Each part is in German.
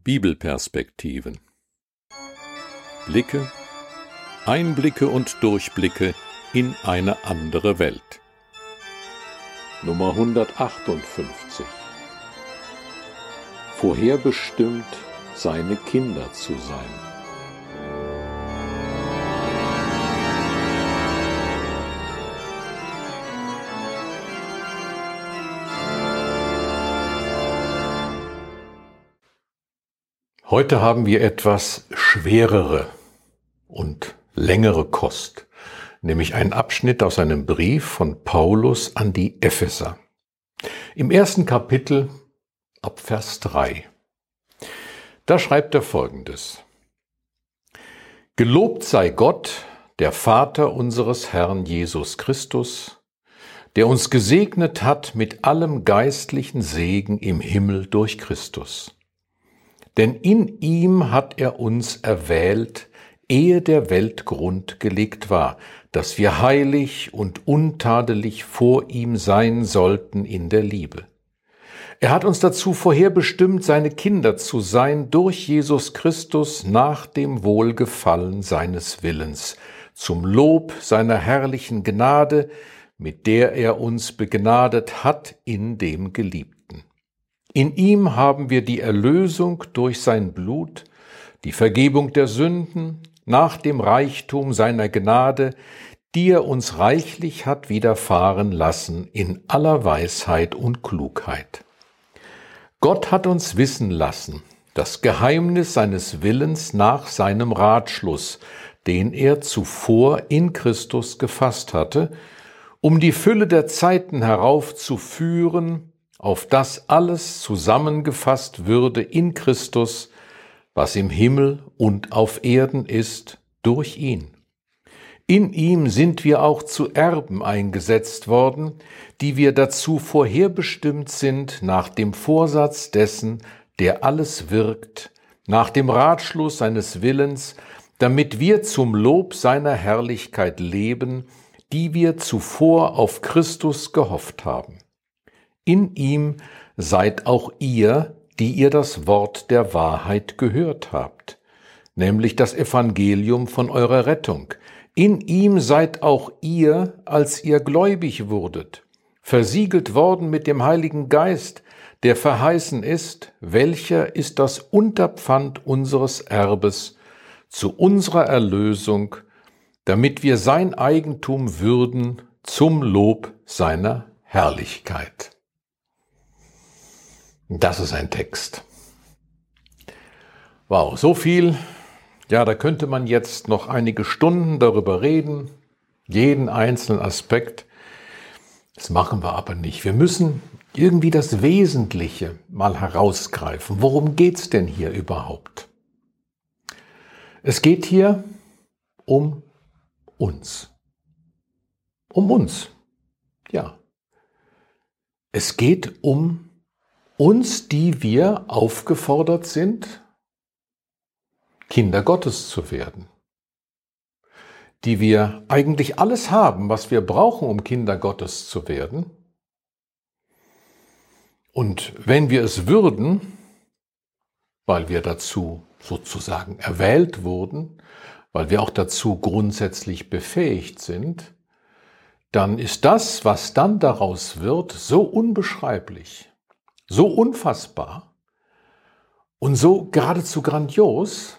Bibelperspektiven. Blicke, Einblicke und Durchblicke in eine andere Welt. Nummer 158. Vorherbestimmt, seine Kinder zu sein. Heute haben wir etwas schwerere und längere Kost, nämlich einen Abschnitt aus einem Brief von Paulus an die Epheser. Im ersten Kapitel ab Vers 3. Da schreibt er Folgendes: Gelobt sei Gott, der Vater unseres Herrn Jesus Christus, der uns gesegnet hat mit allem geistlichen Segen im Himmel durch Christus. Denn in ihm hat er uns erwählt, ehe der Welt Grund gelegt war, dass wir heilig und untadelig vor ihm sein sollten in der Liebe. Er hat uns dazu vorherbestimmt, seine Kinder zu sein, durch Jesus Christus nach dem Wohlgefallen seines Willens, zum Lob seiner herrlichen Gnade, mit der er uns begnadet hat in dem Geliebten. In ihm haben wir die Erlösung durch sein Blut, die Vergebung der Sünden, nach dem Reichtum seiner Gnade, die er uns reichlich hat widerfahren lassen in aller Weisheit und Klugheit. Gott hat uns wissen lassen, das Geheimnis seines Willens nach seinem Ratschluss, den er zuvor in Christus gefasst hatte, um die Fülle der Zeiten heraufzuführen, auf das alles zusammengefasst würde in Christus, was im Himmel und auf Erden ist, durch ihn. In ihm sind wir auch zu Erben eingesetzt worden, die wir dazu vorherbestimmt sind, nach dem Vorsatz dessen, der alles wirkt, nach dem Ratschluss seines Willens, damit wir zum Lob seiner Herrlichkeit leben, die wir zuvor auf Christus gehofft haben. In ihm seid auch ihr, die ihr das Wort der Wahrheit gehört habt, nämlich das Evangelium von eurer Rettung. In ihm seid auch ihr, als ihr gläubig wurdet, versiegelt worden mit dem Heiligen Geist, der verheißen ist, welcher ist das Unterpfand unseres Erbes zu unserer Erlösung, damit wir sein Eigentum würden zum Lob seiner Herrlichkeit. Das ist ein Text. Wow, so viel. Ja, da könnte man jetzt noch einige Stunden darüber reden, jeden einzelnen Aspekt. Das machen wir aber nicht. Wir müssen irgendwie das Wesentliche mal herausgreifen. Worum geht's denn hier überhaupt? Es geht hier um uns. Um uns. Ja. Es geht um uns, die wir aufgefordert sind, Kinder Gottes zu werden, die wir eigentlich alles haben, was wir brauchen, um Kinder Gottes zu werden. Und wenn wir es würden, weil wir dazu sozusagen erwählt wurden, weil wir auch dazu grundsätzlich befähigt sind, dann ist das, was dann daraus wird, so unbeschreiblich, so unfassbar und so geradezu grandios,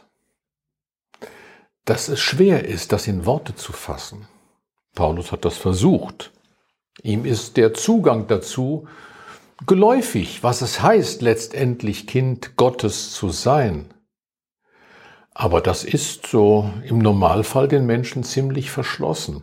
dass es schwer ist, das in Worte zu fassen. Paulus hat das versucht. Ihm ist der Zugang dazu geläufig, was es heißt, letztendlich Kind Gottes zu sein. Aber das ist so im Normalfall den Menschen ziemlich verschlossen.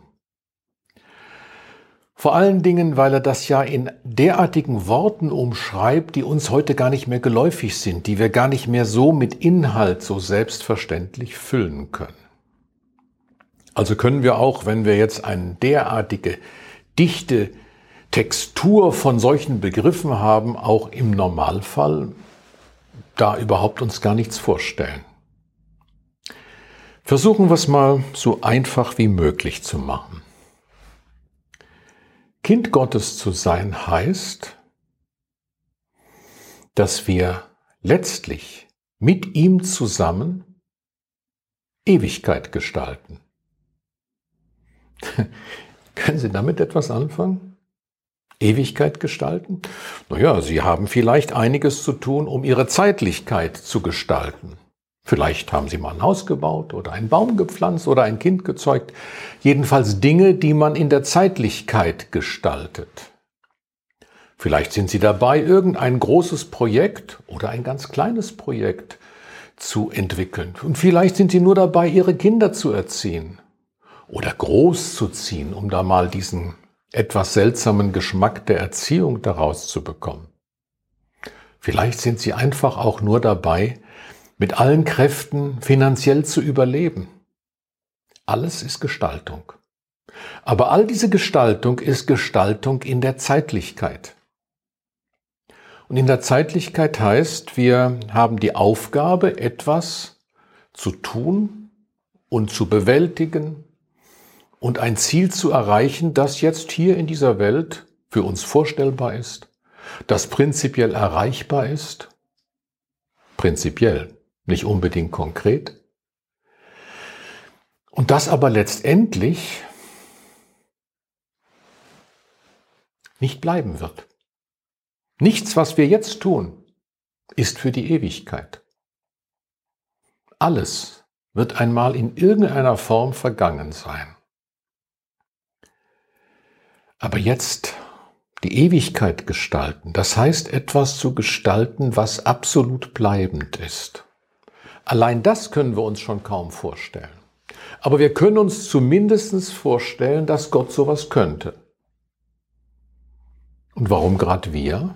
Vor allen Dingen, weil er das ja in derartigen Worten umschreibt, die uns heute gar nicht mehr geläufig sind, die wir gar nicht mehr so mit Inhalt so selbstverständlich füllen können. Also können wir auch, wenn wir jetzt eine derartige dichte Textur von solchen Begriffen haben, auch im Normalfall da überhaupt uns gar nichts vorstellen. Versuchen wir es mal so einfach wie möglich zu machen. Kind Gottes zu sein heißt, dass wir letztlich mit ihm zusammen Ewigkeit gestalten. Können Sie damit etwas anfangen? Ewigkeit gestalten? Naja, Sie haben vielleicht einiges zu tun, um Ihre Zeitlichkeit zu gestalten. Vielleicht haben Sie mal ein Haus gebaut oder einen Baum gepflanzt oder ein Kind gezeugt. Jedenfalls Dinge, die man in der Zeitlichkeit gestaltet. Vielleicht sind Sie dabei, irgendein großes Projekt oder ein ganz kleines Projekt zu entwickeln. Und vielleicht sind Sie nur dabei, Ihre Kinder zu erziehen oder großzuziehen, um da mal diesen etwas seltsamen Geschmack der Erziehung daraus zu bekommen. Vielleicht sind Sie einfach auch nur dabei, mit allen Kräften finanziell zu überleben. Alles ist Gestaltung. Aber all diese Gestaltung ist Gestaltung in der Zeitlichkeit. Und in der Zeitlichkeit heißt, wir haben die Aufgabe, etwas zu tun und zu bewältigen und ein Ziel zu erreichen, das jetzt hier in dieser Welt für uns vorstellbar ist, das prinzipiell erreichbar ist, prinzipiell, nicht unbedingt konkret, und das aber letztendlich nicht bleiben wird. Nichts, was wir jetzt tun, ist für die Ewigkeit. Alles wird einmal in irgendeiner Form vergangen sein. Aber jetzt die Ewigkeit gestalten, das heißt etwas zu gestalten, was absolut bleibend ist. Allein das können wir uns schon kaum vorstellen. Aber wir können uns zumindest vorstellen, dass Gott sowas könnte. Und warum gerade wir?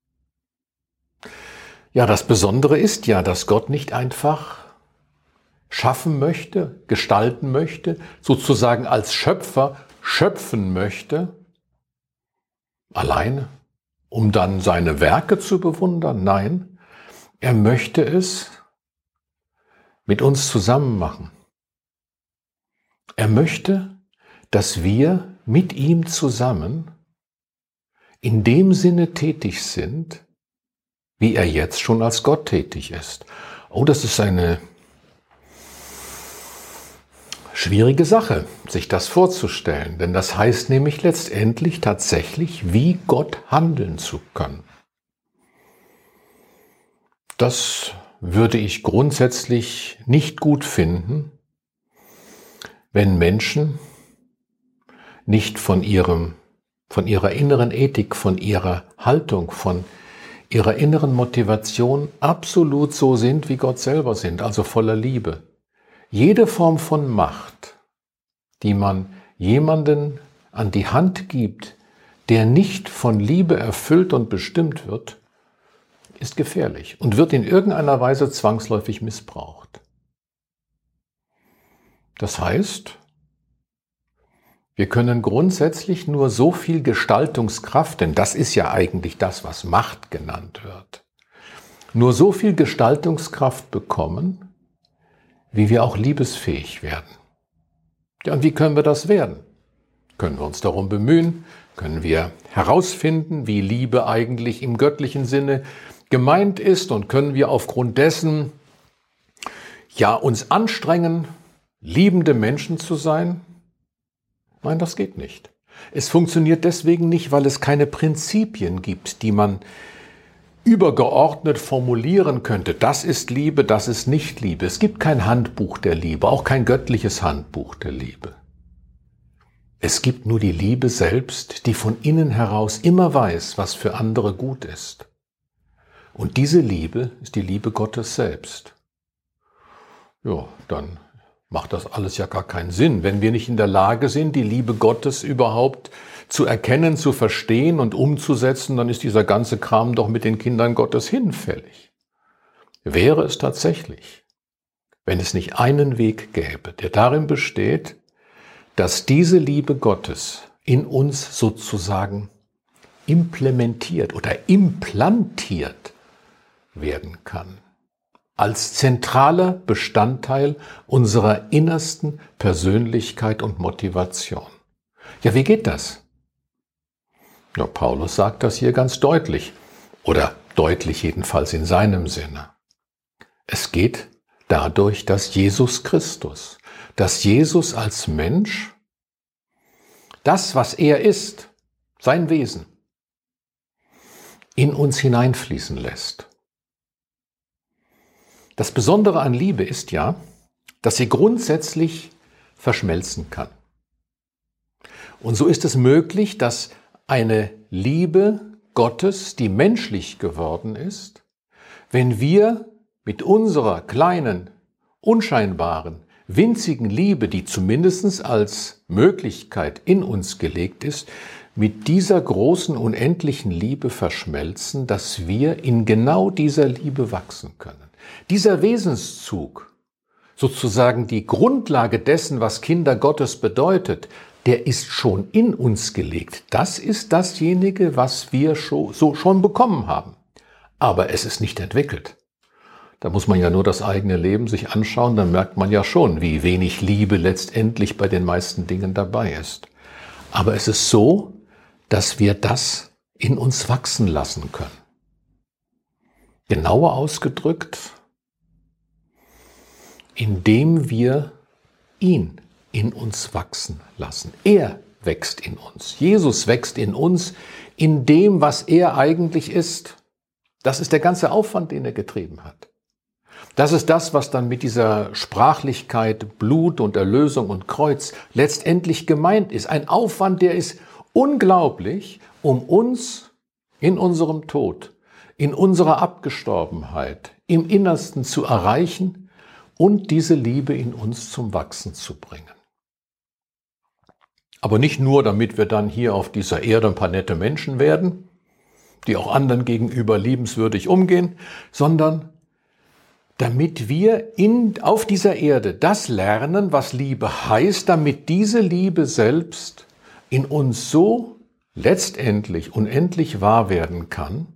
Ja, das Besondere ist ja, dass Gott nicht einfach schaffen möchte, gestalten möchte, sozusagen als Schöpfer schöpfen möchte, alleine, um dann seine Werke zu bewundern. Nein, er möchte es mit uns zusammen machen. Er möchte, dass wir mit ihm zusammen in dem Sinne tätig sind, wie er jetzt schon als Gott tätig ist. Oh, das ist eine schwierige Sache, sich das vorzustellen, denn das heißt nämlich letztendlich tatsächlich, wie Gott handeln zu können. Das würde ich grundsätzlich nicht gut finden, wenn Menschen nicht von ihrer inneren Ethik, von ihrer Haltung, von ihrer inneren Motivation absolut so sind, wie Gott selber sind, also voller Liebe. Jede Form von Macht, die man jemanden an die Hand gibt, der nicht von Liebe erfüllt und bestimmt wird, ist gefährlich und wird in irgendeiner Weise zwangsläufig missbraucht. Das heißt, wir können grundsätzlich nur so viel Gestaltungskraft, denn das ist ja eigentlich das, was Macht genannt wird, nur so viel Gestaltungskraft bekommen, wie wir auch liebesfähig werden. Ja, und wie können wir das werden? Können wir uns darum bemühen? Können wir herausfinden, wie Liebe eigentlich im göttlichen Sinne gemeint ist? Und können wir aufgrund dessen ja uns anstrengen, liebende Menschen zu sein? Nein, das geht nicht. Es funktioniert deswegen nicht, weil es keine Prinzipien gibt, die man übergeordnet formulieren könnte. Das ist Liebe, das ist nicht Liebe. Es gibt kein Handbuch der Liebe, auch kein göttliches Handbuch der Liebe. Es gibt nur die Liebe selbst, die von innen heraus immer weiß, was für andere gut ist. Und diese Liebe ist die Liebe Gottes selbst. Ja, dann macht das alles ja gar keinen Sinn, wenn wir nicht in der Lage sind, die Liebe Gottes überhaupt zu erkennen, zu verstehen und umzusetzen, dann ist dieser ganze Kram doch mit den Kindern Gottes hinfällig. Wäre es tatsächlich, wenn es nicht einen Weg gäbe, der darin besteht, dass diese Liebe Gottes in uns sozusagen implementiert oder implantiert werden kann, als zentraler Bestandteil unserer innersten Persönlichkeit und Motivation. Ja, wie geht das? Ja, Paulus sagt das hier ganz deutlich, oder deutlich jedenfalls in seinem Sinne. Es geht dadurch, dass Jesus Christus, dass Jesus als Mensch das, was er ist, sein Wesen, in uns hineinfließen lässt. Das Besondere an Liebe ist ja, dass sie grundsätzlich verschmelzen kann. Und so ist es möglich, dass eine Liebe Gottes, die menschlich geworden ist, wenn wir mit unserer kleinen, unscheinbaren, winzigen Liebe, die zumindest als Möglichkeit in uns gelegt ist, mit dieser großen, unendlichen Liebe verschmelzen, dass wir in genau dieser Liebe wachsen können. Dieser Wesenszug, sozusagen die Grundlage dessen, was Kinder Gottes bedeutet, der ist schon in uns gelegt. Das ist dasjenige, was wir schon bekommen haben. Aber es ist nicht entwickelt. Da muss man ja nur das eigene Leben sich anschauen, dann merkt man ja schon, wie wenig Liebe letztendlich bei den meisten Dingen dabei ist. Aber es ist so, dass wir das in uns wachsen lassen können. Genauer ausgedrückt, indem wir ihn in uns wachsen lassen. Er wächst in uns. Jesus wächst in uns, in dem, was er eigentlich ist. Das ist der ganze Aufwand, den er getrieben hat. Das ist das, was dann mit dieser Sprachlichkeit, Blut und Erlösung und Kreuz letztendlich gemeint ist. Ein Aufwand, der ist unglaublich, um uns in unserem Tod, in unserer Abgestorbenheit, im Innersten zu erreichen und diese Liebe in uns zum Wachsen zu bringen. Aber nicht nur, damit wir dann hier auf dieser Erde ein paar nette Menschen werden, die auch anderen gegenüber liebenswürdig umgehen, sondern damit wir auf dieser Erde das lernen, was Liebe heißt, damit diese Liebe selbst in uns so letztendlich unendlich wahr werden kann,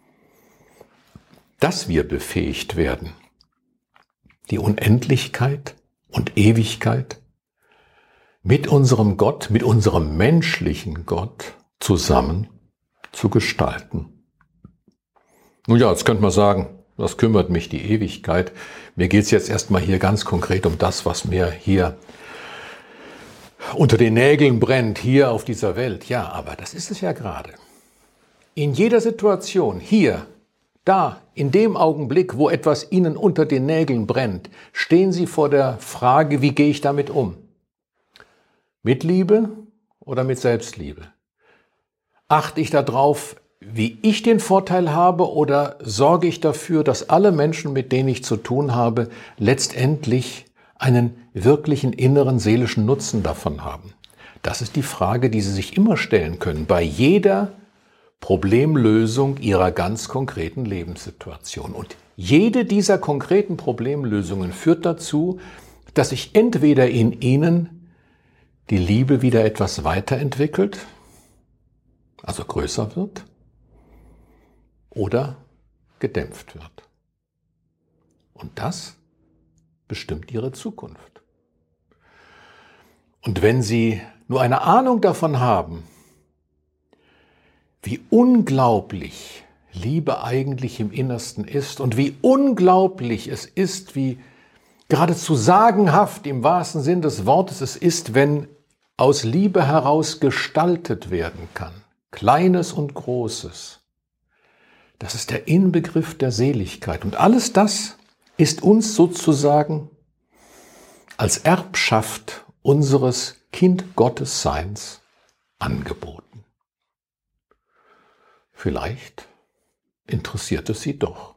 dass wir befähigt werden, die Unendlichkeit und Ewigkeit mit unserem Gott, mit unserem menschlichen Gott zusammen zu gestalten. Nun ja, jetzt könnte man sagen, was kümmert mich die Ewigkeit? Mir geht es jetzt erstmal hier ganz konkret um das, was mir hier unter den Nägeln brennt, hier auf dieser Welt. Ja, aber das ist es ja gerade. In jeder Situation, hier, da, in dem Augenblick, wo etwas Ihnen unter den Nägeln brennt, stehen Sie vor der Frage, wie gehe ich damit um? Mit Liebe oder mit Selbstliebe? Achte ich darauf, wie ich den Vorteil habe, oder sorge ich dafür, dass alle Menschen, mit denen ich zu tun habe, letztendlich einen wirklichen inneren seelischen Nutzen davon haben? Das ist die Frage, die Sie sich immer stellen können, bei jeder Problemlösung Ihrer ganz konkreten Lebenssituation. Und jede dieser konkreten Problemlösungen führt dazu, dass sich entweder in Ihnen die Liebe wieder etwas weiterentwickelt, also größer wird, oder gedämpft wird. Und das bestimmt Ihre Zukunft. Und wenn Sie nur eine Ahnung davon haben, wie unglaublich Liebe eigentlich im Innersten ist und wie unglaublich es ist, wie geradezu sagenhaft im wahrsten Sinn des Wortes es ist, wenn aus Liebe heraus gestaltet werden kann, Kleines und Großes. Das ist der Inbegriff der Seligkeit. Und alles das ist uns sozusagen als Erbschaft unseres Kind-Gottes-Seins angeboten. Vielleicht interessiert es Sie doch.